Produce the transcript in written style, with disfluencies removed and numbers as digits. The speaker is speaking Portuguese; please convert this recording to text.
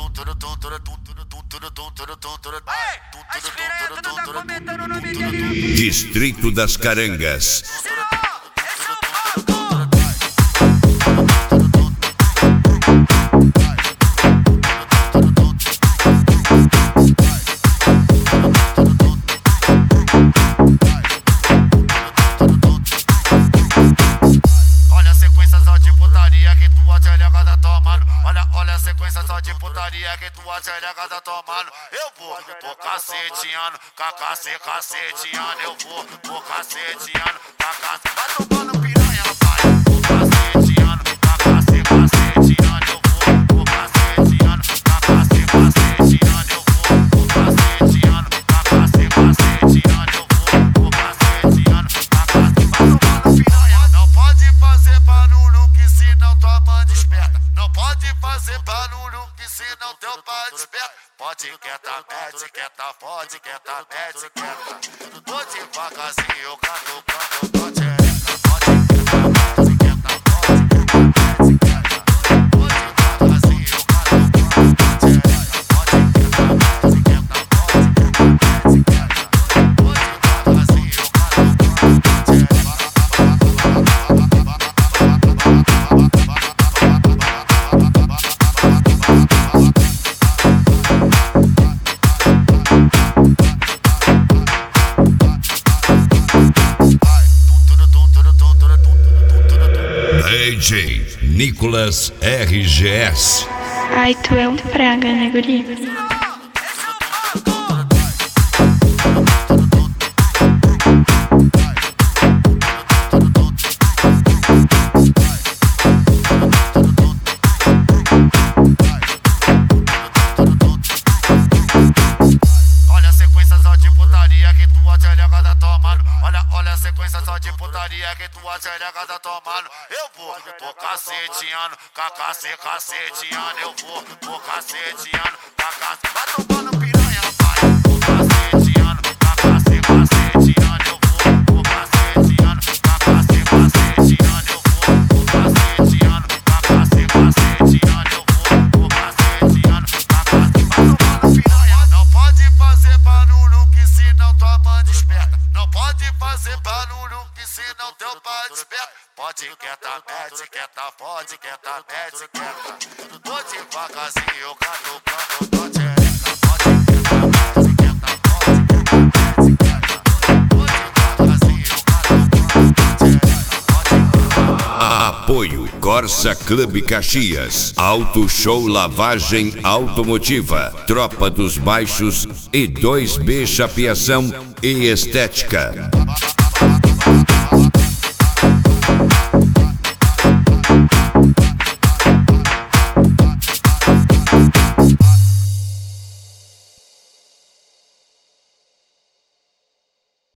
Distrito das Carangas. Olha a sequência só de putaria que tua xereca tá tomando. Eu vou caceteando, caceteando. Eu vou caceteando, vai tomando piranha, vai. Vou caceteando, caceteando. Eu vou caceteando, caceteando. Eu vou caceteando, caceteando. Eu vou caceteando, vai tomando piranha. Não pode fazer barulho que senão tua mãe desperta. Não pode fazer barulho que senão teu pai desperta. Pode quieta, mete quieta, pode quieta, mete quieta. Vou devagarzinho, eu canto, tua xereca. Pode quieta, mete quieta, pode quieta, mete quieta. Vou devagarzinho, eu canto, tua xereca. Pode quieta, mete quieta, pode quieta, mete quieta. Vou devagarzinho, eu canto, tua xereca. DJ Nicolas RGS. Ai, tu é um praga, né, guri? Olha a sequência só de putaria que tua xereca tá tomando. Olha a sequência só de putaria que tua xereca tá tomando. Eu vou caceteando, caceteando. Eu vou caceteando, vai tomando piranha, vai. Vou caceteando, caceteando. Eu vou caceteando, caceteando. Eu vou caceteando, caceteando. Eu vou caceteando, vai tomando piranha. Não pode fazer barulho que senão tua mãe desperta. Não pode fazer barulho que senão teu pai desperta. Pode quieta, mete quieta, pode quieta, mete quieta. Vou devagarzinho, eu canto, tua xereca. Pode quieta, mete quieta, pode quieta, mete quieta. Vou devagarzinho, eu canto, tua xereca. Apoio Corsa Clube Caxias, Auto Show Lavagem Automotiva, Tropa dos Baixos e 2B Chapeação e Estética.